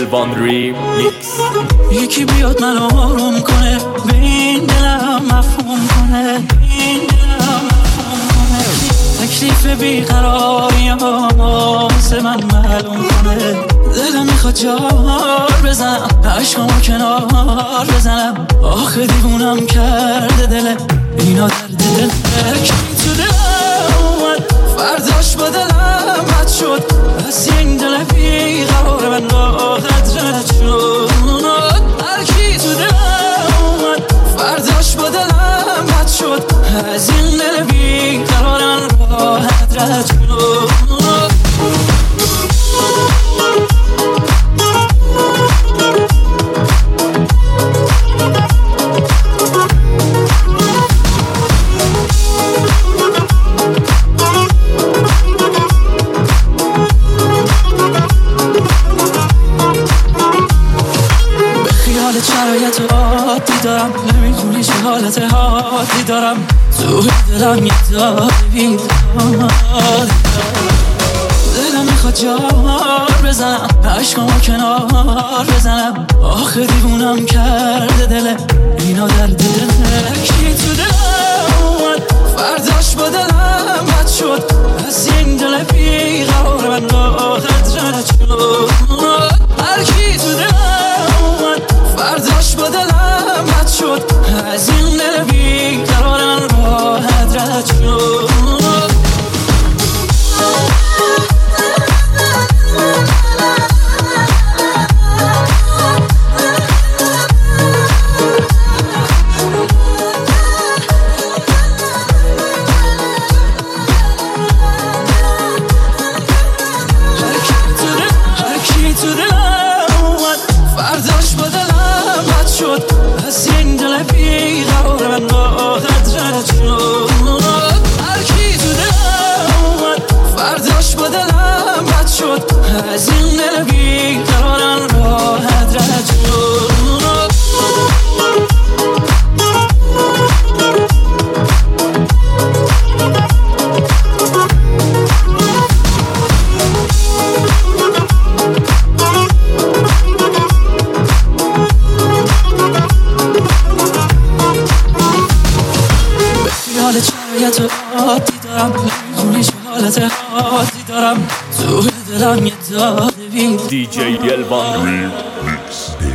الوان ریمیکس. یکی بیاد من آروم کنه، به این دلم مفهوم کنه، تکلیف بیقراریم واسه من معلوم کنه. دلم میخواد جار بزنم، عشقامو کنار بزنم. آخه دیوونم کرده دل اینا، درد دل کی تو دلم اومد، فرداش با دلم بد شد. از این دل بیقرار من راحت رد شد. هر کی تو دلم اومد، فرداش با دلم بد شد. از این دل بیقرار من راحت رد شد. شرایط عادی دارم، نمیدونی چه حالت حادی دارم. تو دلم یه داد بیداد، دلم میخواد جار بزنم، عشقامو کنار بزنم. آخه دیوونم کرده دل اینا، درد دل کی تو دلم اومد، فرداش با دلم بد شد. از این دل بیقرار من راحت رد شد. هر کی تو دلم اومد، فرداش با دلم بد شد. از این دل بیقرار من راحت رد شد. از این دل بیقرارم راحت رد شد. به خیال شرایط عادی دارم، نمیدونی چه حالت حادی دارم. تو دلم یه داده بید DJ الوان ریمیکس.